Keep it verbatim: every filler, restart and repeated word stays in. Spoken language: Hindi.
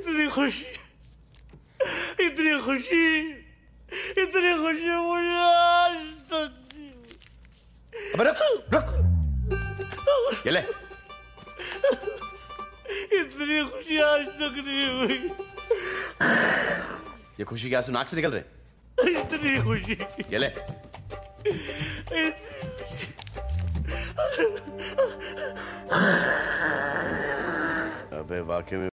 इतनी खुशी, इतनी खुशी, इतनी खुशी मुझे आज तक नहीं हुई। अबे रुक रुक, ये ले। इतनी खुशी आज तक नहीं हुई। ये खुशी के आंसू नाक से निकल रहे? इतनी खुशी, ये ले। इतनी खुशी। अबे वाकई में